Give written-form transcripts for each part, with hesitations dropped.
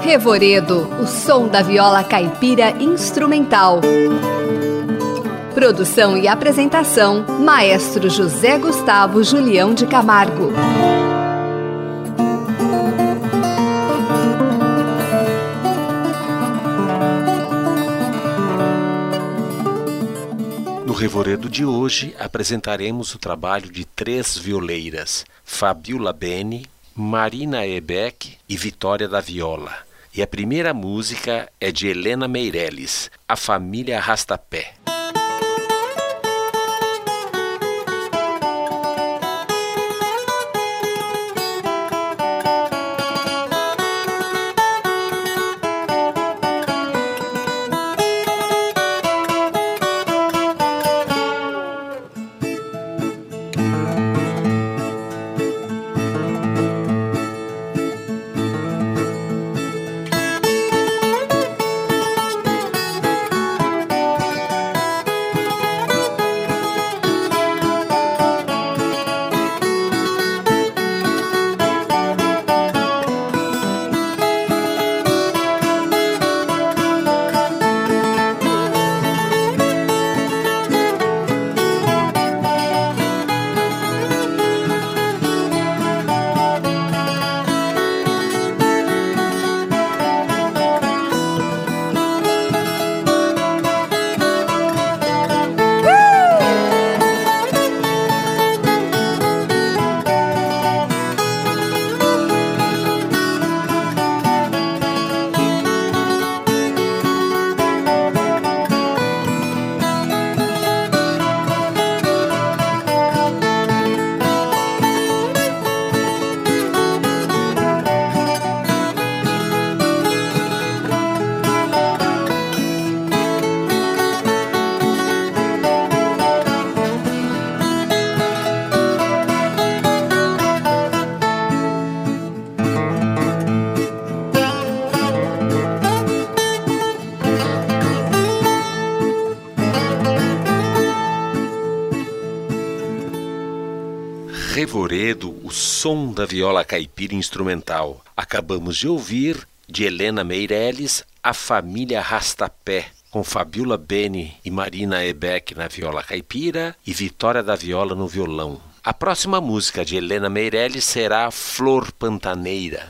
Revoredo, o som da viola caipira instrumental. Produção e apresentação, Maestro José Gustavo Julião de Camargo. No Revoredo de hoje, apresentaremos o trabalho de 3 violeiras, Fabiola Beni, Marina Ebeck e Vitória da Viola. E a primeira música é de Helena Meirelles, A Família Arrastapé. Revoredo, o som da viola caipira instrumental. Acabamos de ouvir, de Helena Meirelles, A Família Arrastapé, com Fabiola Beni e Marina Ebeck na viola caipira e Vitória da Viola no violão. A próxima música de Helena Meirelles será Flor Pantaneira.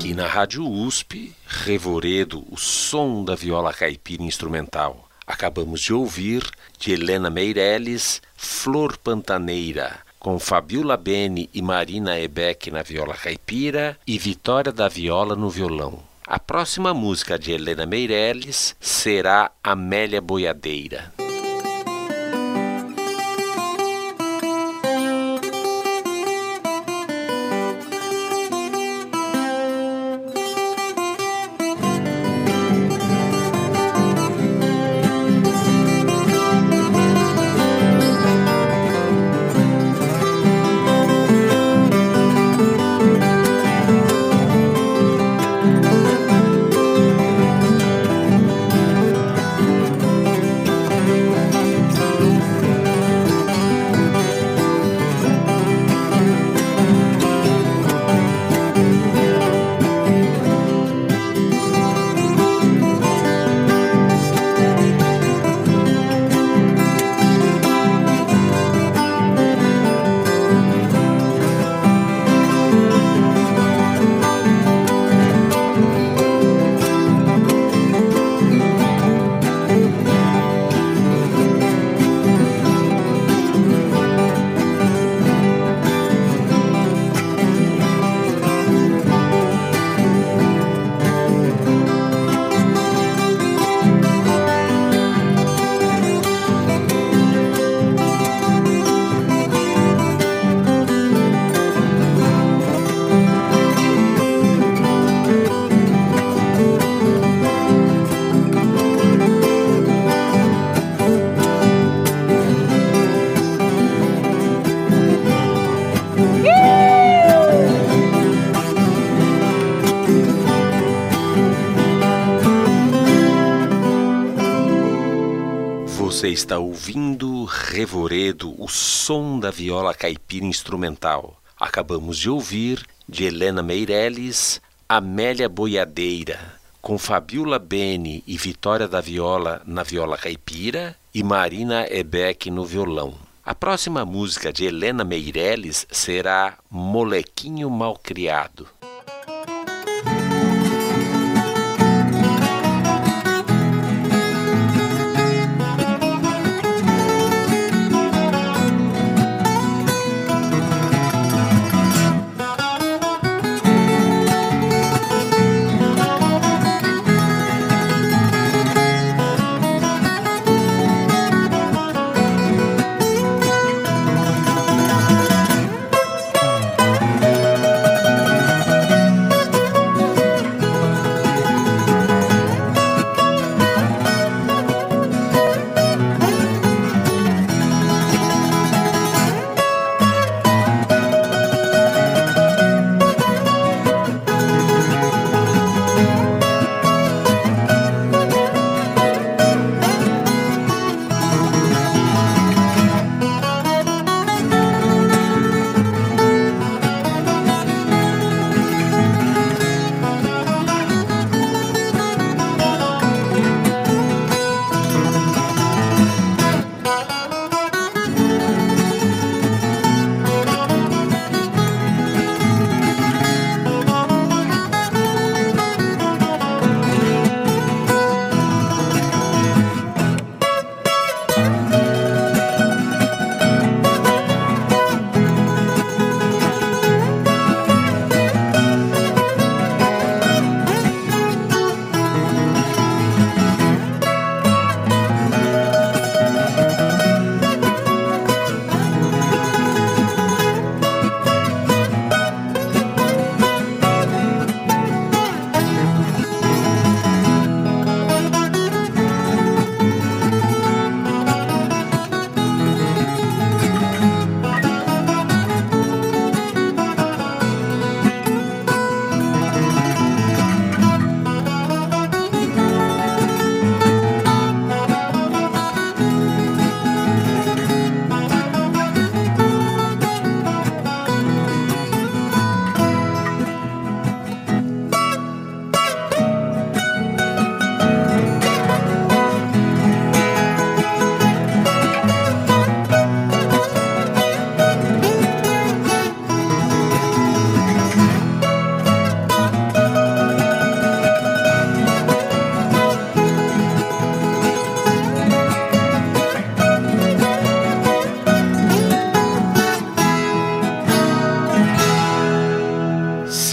Aqui na Rádio USP, Revoredo, o som da viola caipira instrumental. Acabamos de ouvir, de Helena Meirelles, Flor Pantaneira, com Fabiola Beni e Marina Ebeck na viola caipira e Vitória da Viola no violão. A próxima música de Helena Meirelles será Amélia Boiadeira. Você está ouvindo Revoredo, o som da viola caipira instrumental. Acabamos de ouvir, de Helena Meirelles, Amélia Boiadeira, com Fabiola Beni e Vitória da Viola na viola caipira e Marina Ebeck no violão. A próxima música de Helena Meirelles será Molequinho Malcriado.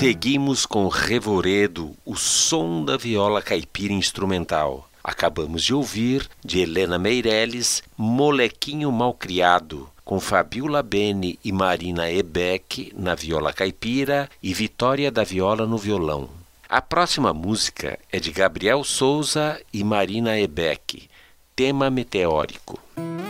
Seguimos com Revoredo, o som da viola caipira instrumental. Acabamos de ouvir, de Helena Meirelles, Molequinho Malcriado, com Fabiola Beni e Marina Ebeck na viola caipira e Vitória da Viola no violão. A próxima música é de Gabriel Souza e Marina Ebeck, tema meteórico.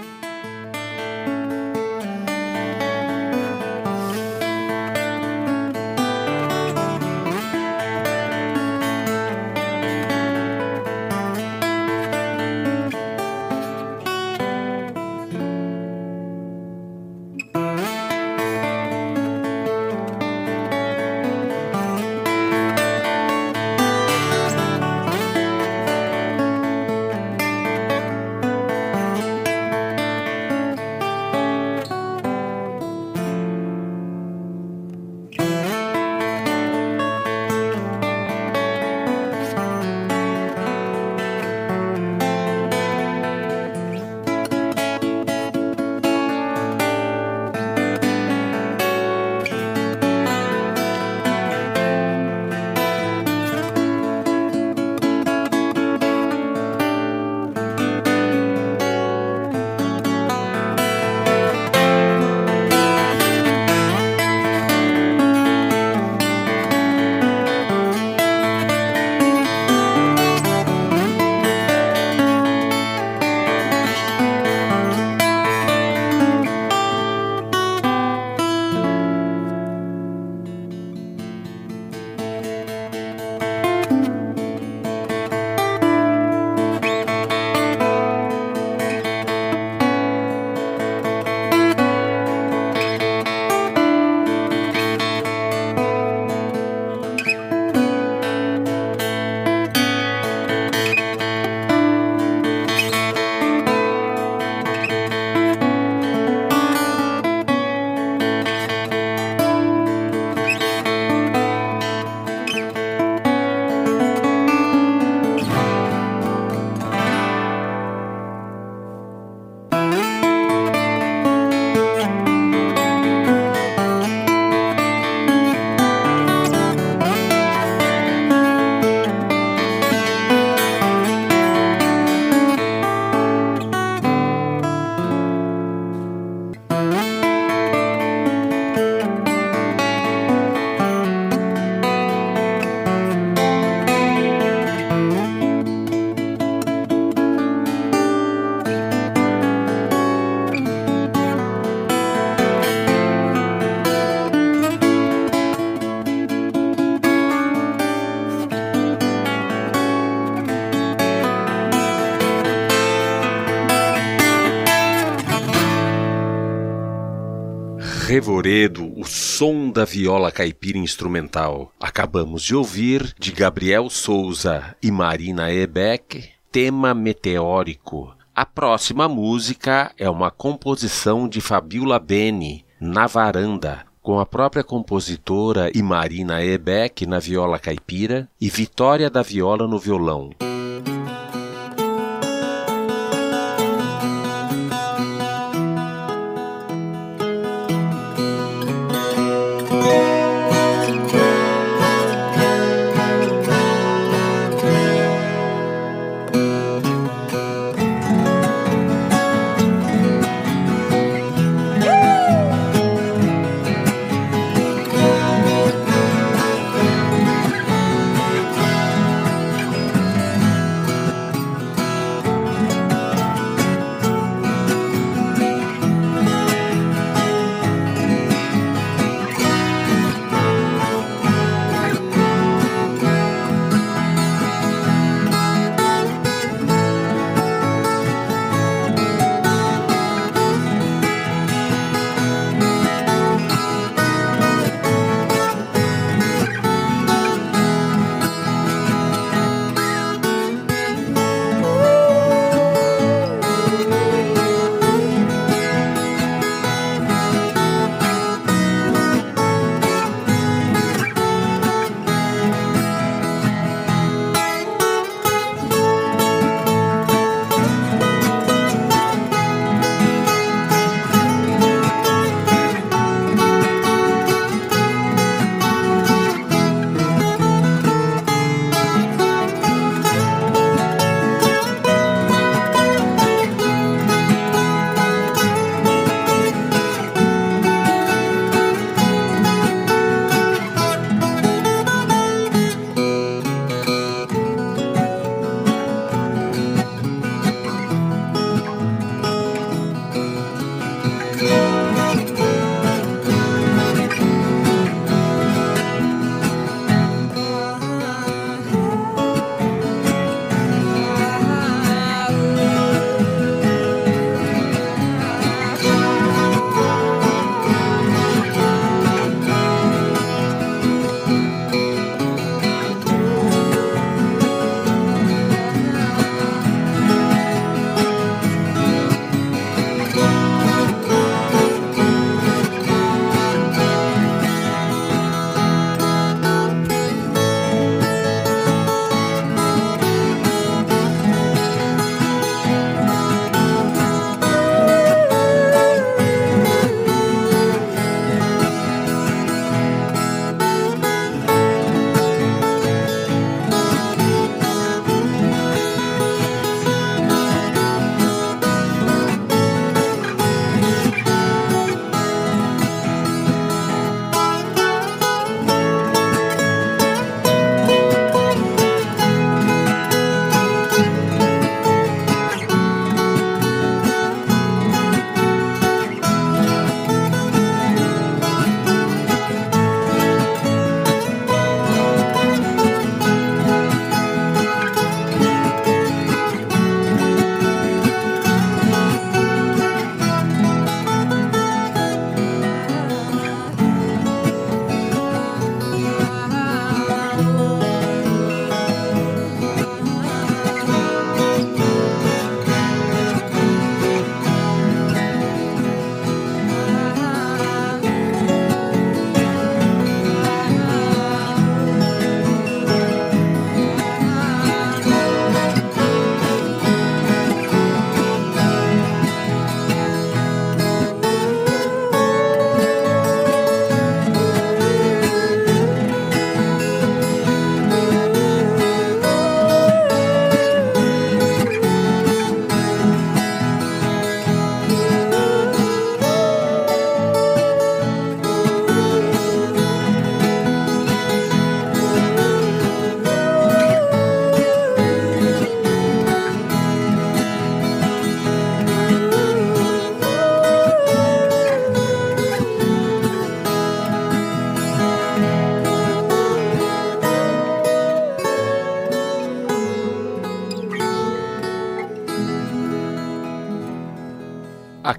Revoredo, o som da viola caipira instrumental. Acabamos de ouvir, de Gabriel Souza e Marina Ebeck, tema meteórico. A próxima música é uma composição de Fabiola Beni, Na Varanda, com a própria compositora e Marina Ebeck na viola caipira e Vitória da Viola no violão.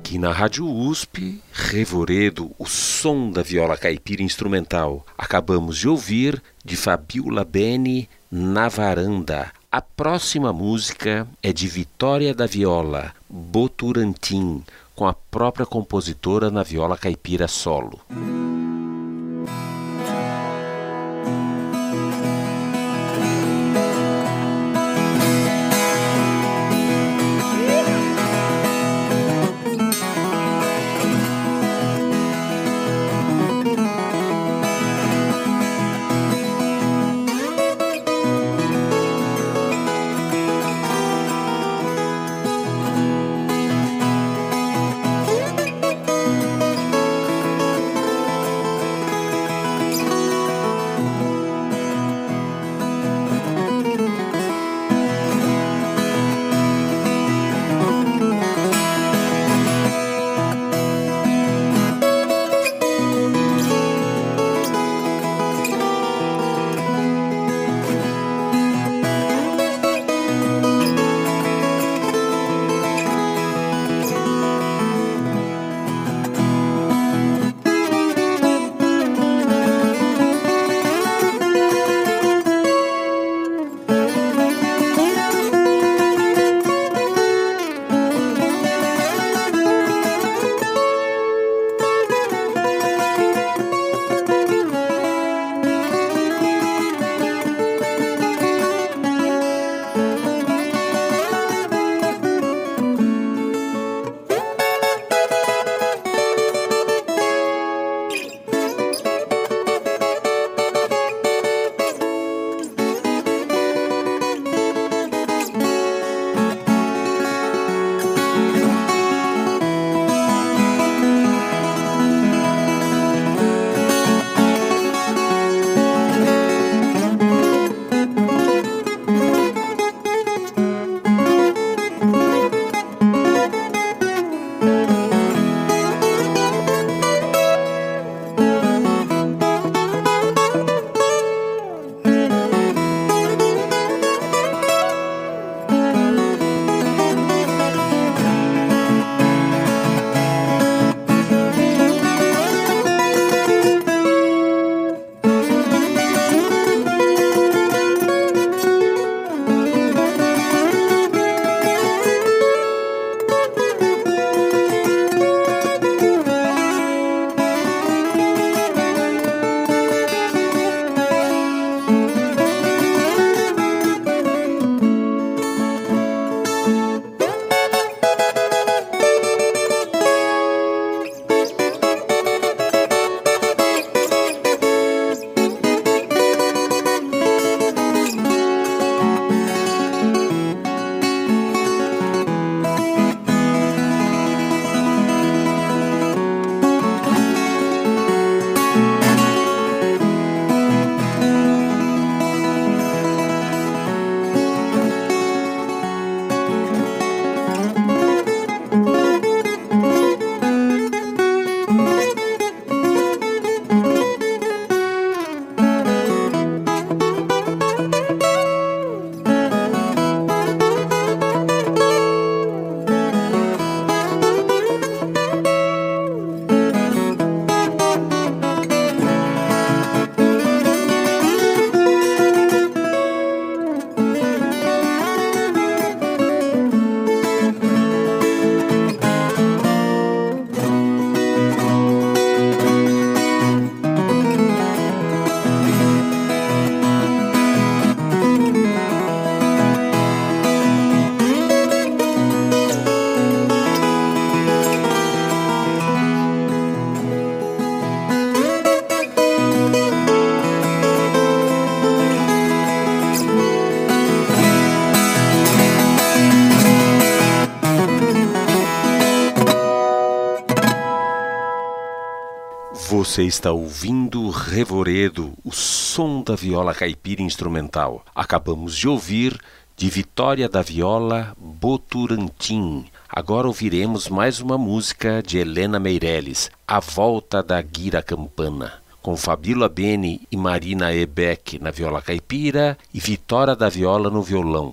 Aqui na Rádio USP, Revoredo, o som da viola caipira instrumental. Acabamos de ouvir de Fabiola Beni, Na Varanda. A próxima música é de Vitória da Viola, Boturantim, com a própria compositora na viola caipira solo. Você está ouvindo Revoredo, o som da viola caipira instrumental. Acabamos de ouvir de Vitória da Viola, Boturantim. Agora ouviremos mais uma música de Helena Meirelles, A Volta da Guira Campana, com Fabiola Beni e Marina Ebeck na viola caipira e Vitória da Viola no violão.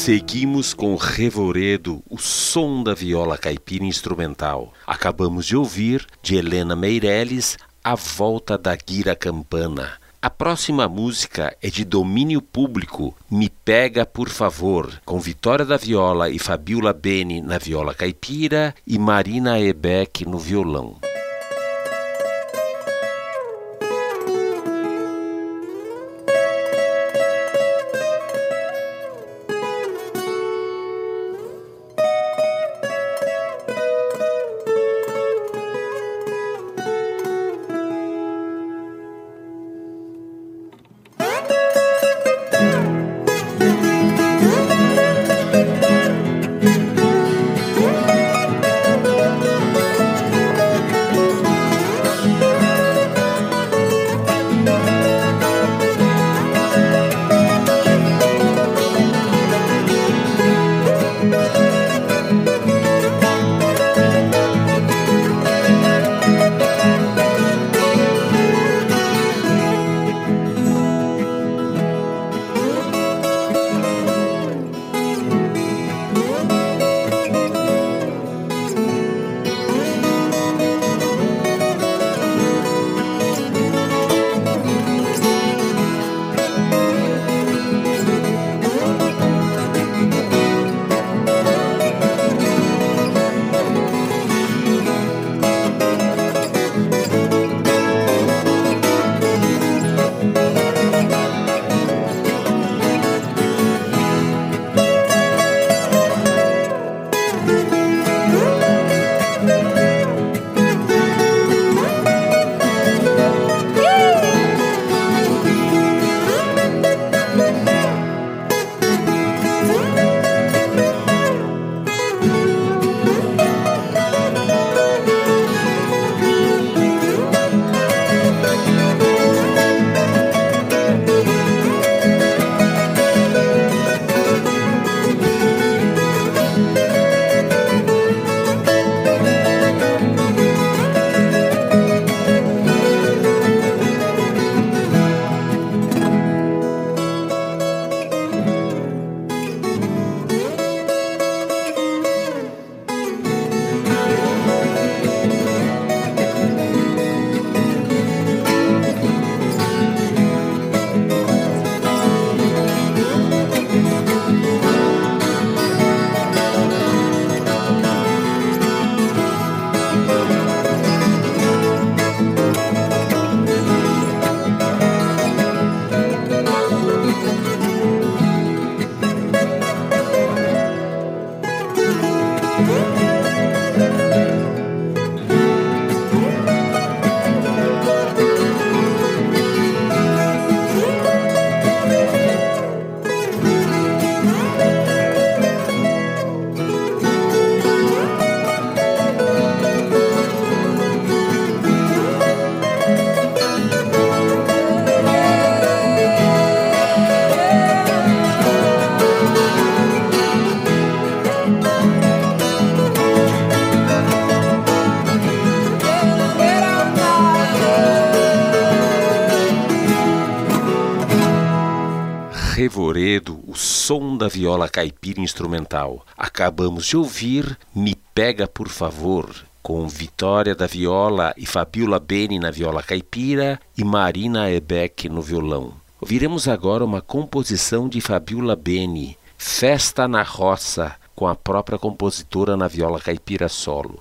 Seguimos com Revoredo, o som da viola caipira instrumental. Acabamos de ouvir, de Helena Meirelles, A Volta da Guira Campana. A próxima música é de domínio público, Me Pega Por Favor, com Vitória da Viola e Fabiola Beni na viola caipira e Marina Ebeck no violão. Revoredo, o som da viola caipira instrumental. Acabamos de ouvir Me Pega Por Favor, com Vitória da Viola e Fabiola Beni na viola caipira e Marina Ebeck no violão. Ouviremos agora uma composição de Fabiola Beni, Festa na Roça, com a própria compositora na viola caipira solo.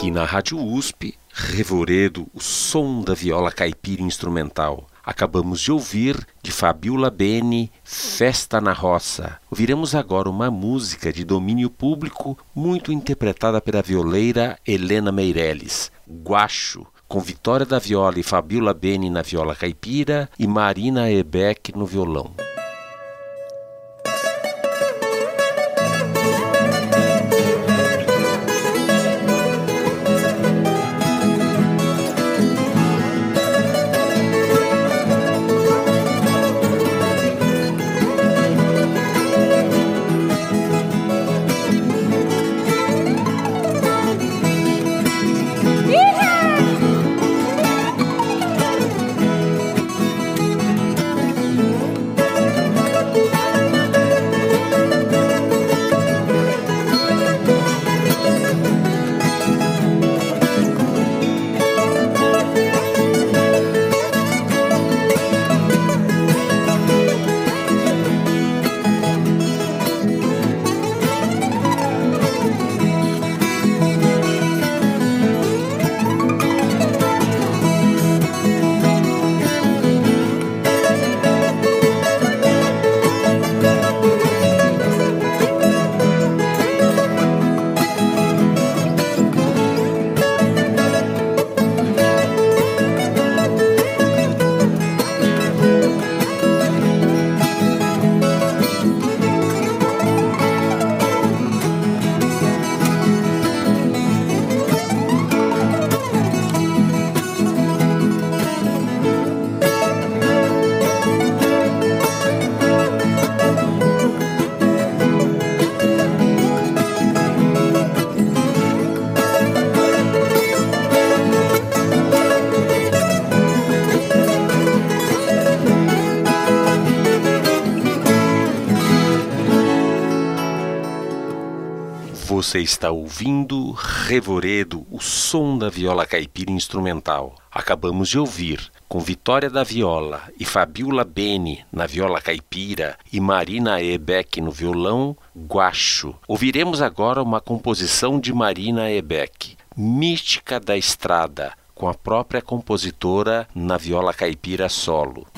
Aqui na Rádio USP, Revoredo, o som da viola caipira instrumental. Acabamos de ouvir, de Fabiola Beni, Festa na Roça. Ouviremos agora uma música de domínio público muito interpretada pela violeira Helena Meirelles, Guacho, com Vitória da Viola e Fabiola Beni na viola caipira e Marina Ebeck no violão. Você está ouvindo Revoredo, o som da viola caipira instrumental. Acabamos de ouvir, com Vitória da Viola e Fabiola Beni na viola caipira e Marina Ebeck no violão, Guacho. Ouviremos agora uma composição de Marina Ebeck, Mística da Estrada, com a própria compositora na viola caipira solo.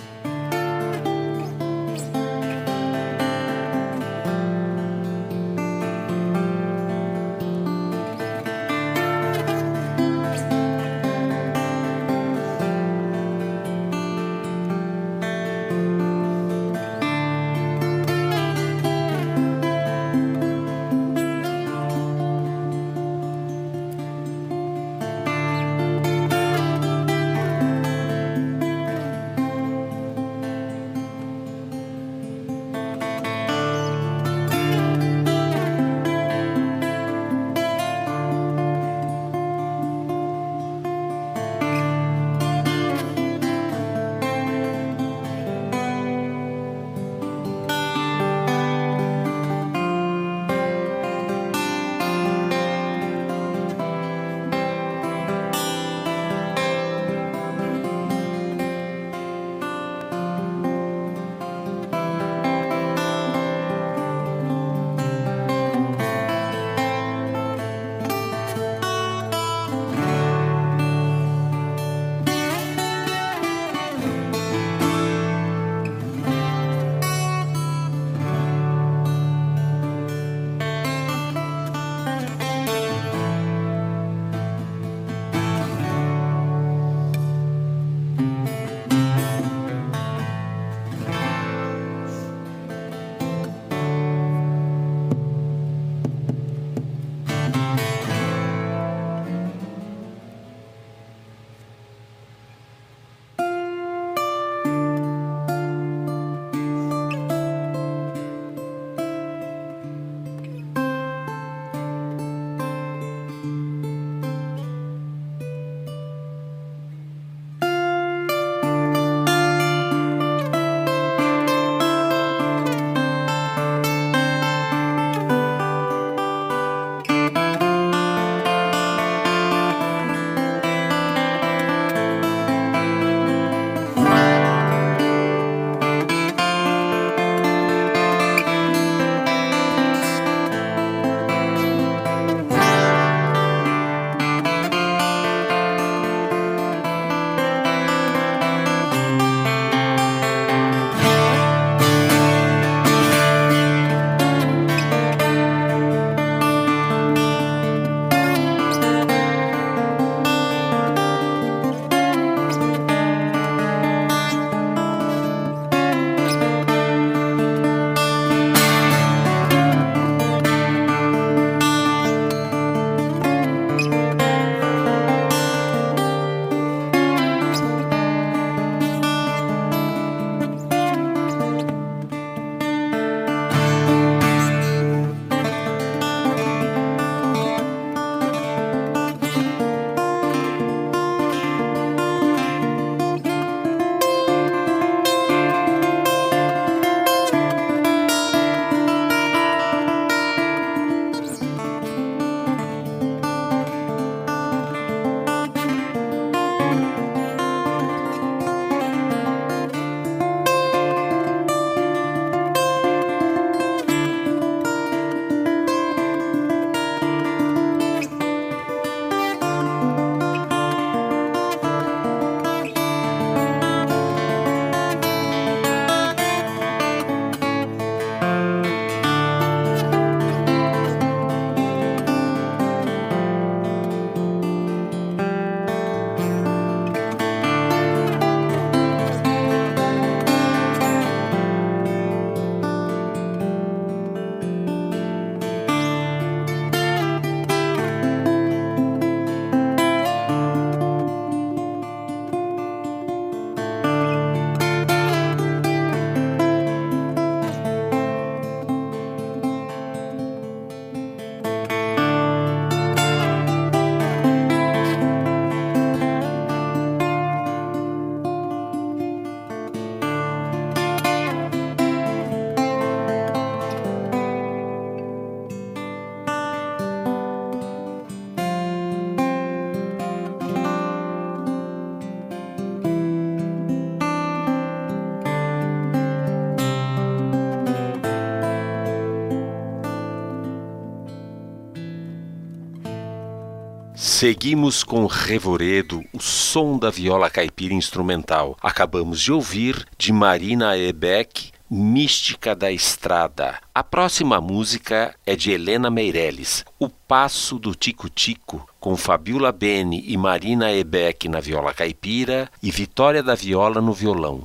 Seguimos com Revoredo, o som da viola caipira instrumental. Acabamos de ouvir, de Marina Ebeck, Mística da Estrada. A próxima música é de Helena Meirelles, O Passo do Tico-Tico, com Fabiola Beni e Marina Ebeck na viola caipira e Vitória da Viola no violão.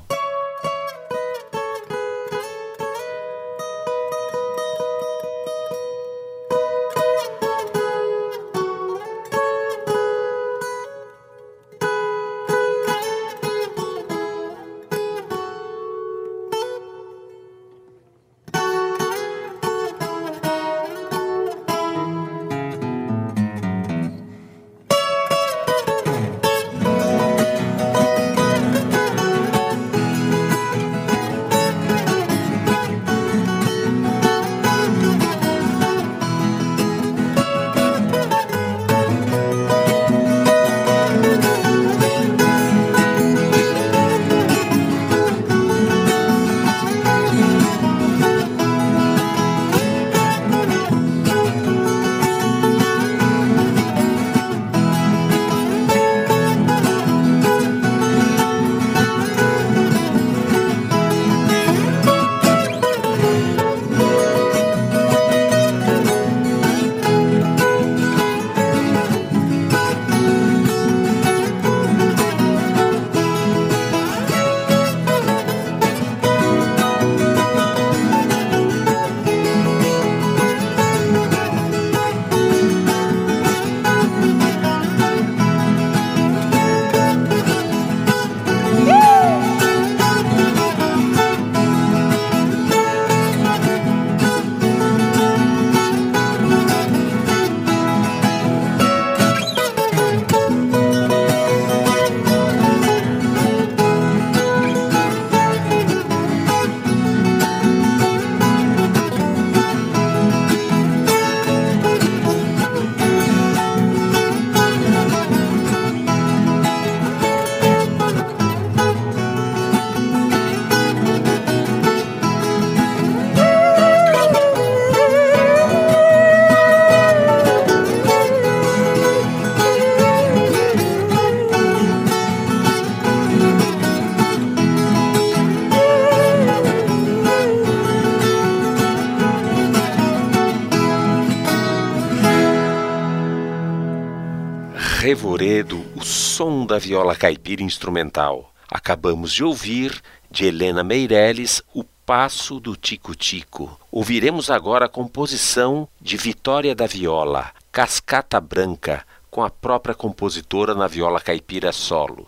Revoredo, o som da viola caipira instrumental. Acabamos de ouvir, de Helena Meirelles, O Passo do Tico-Tico. Ouviremos agora a composição de Vitória da Viola, Cascata Branca, com a própria compositora na viola caipira solo.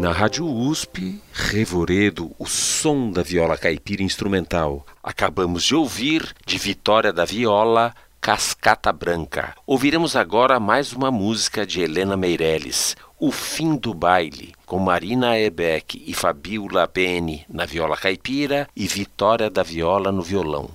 na Rádio USP, Revoredo, o som da viola caipira instrumental. Acabamos de ouvir, de Vitória da Viola, Cascata Branca. Ouviremos agora mais uma música de Helena Meirelles, O Fim do Baile, com Marina Ebeck e Fabiola Beni na viola caipira e Vitória da Viola no violão.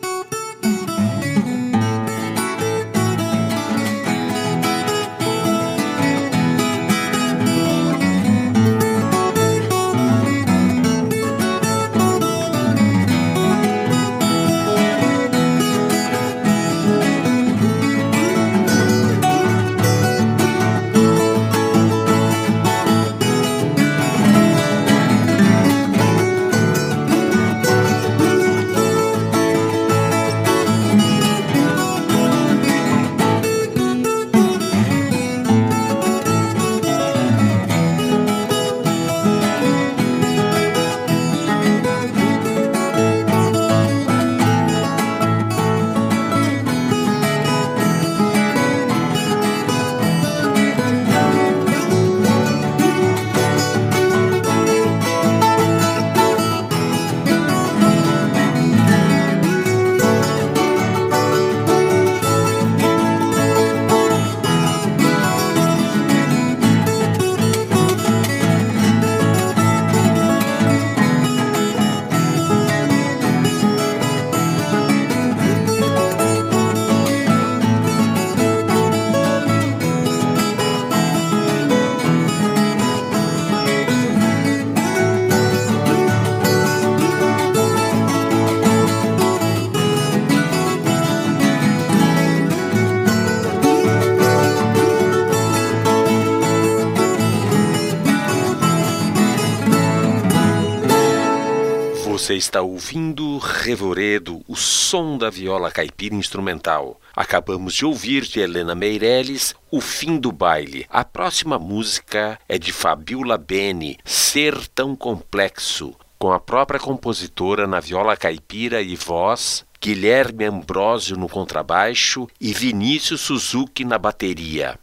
Você está ouvindo Revoredo, o som da viola caipira instrumental. Acabamos de ouvir de Helena Meirelles, O Fim do Baile. A próxima música é de Fabiola Beni, Ser Tão Complexo, com a própria compositora na viola caipira e voz, Guilherme Ambrósio no contrabaixo e Vinícius Suzuki na bateria.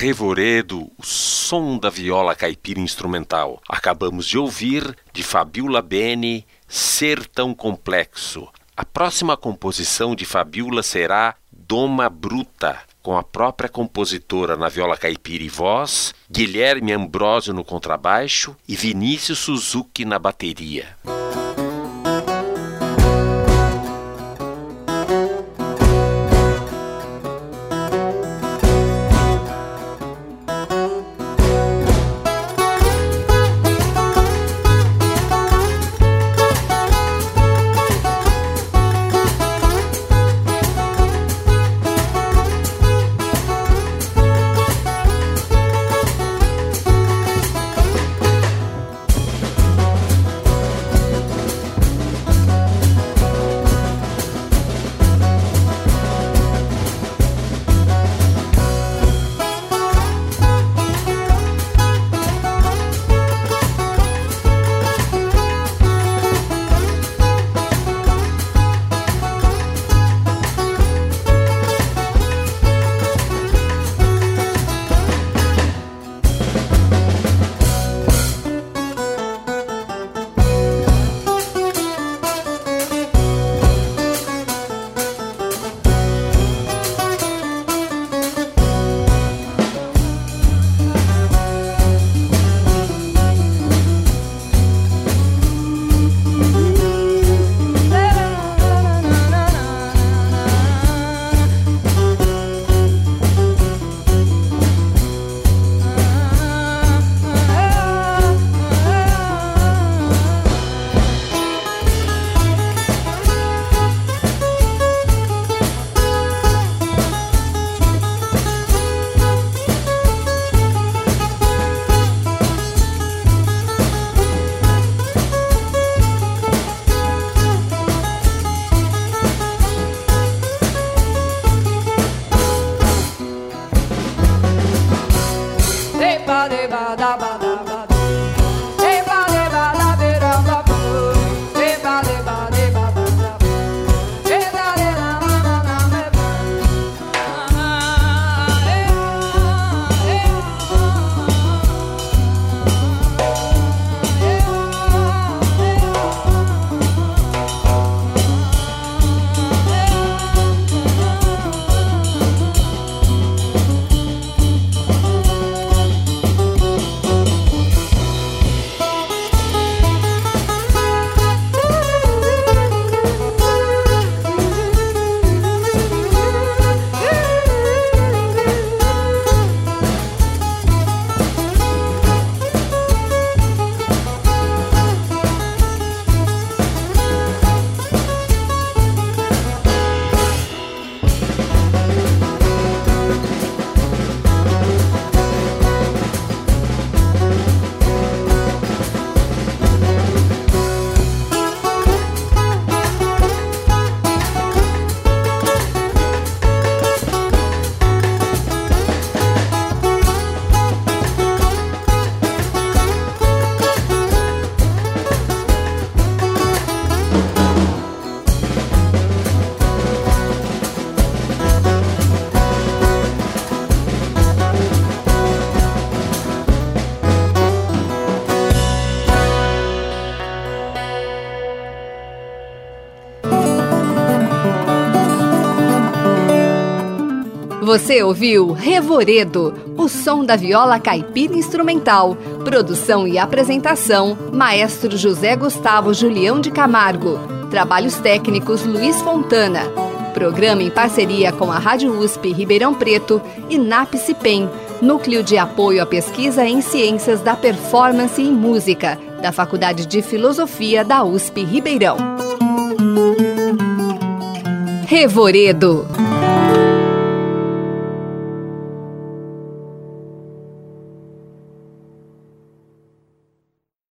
Revoredo, o som da viola caipira instrumental. Acabamos de ouvir, de Fabiola Beni, Ser Tão Complexo. A próxima composição de Fabiola será Doma Bruta, com a própria compositora na viola caipira e voz, Guilherme Ambrosio no contrabaixo e Vinícius Suzuki na bateria. Você ouviu Revoredo, o som da viola caipira instrumental. Produção e apresentação, Maestro José Gustavo Julião de Camargo. Trabalhos técnicos, Luiz Fontana. Programa em parceria com a Rádio USP Ribeirão Preto e NAPCIPEM, Núcleo de Apoio à Pesquisa em Ciências da Performance e Música, da Faculdade de Filosofia da USP Ribeirão. Revoredo.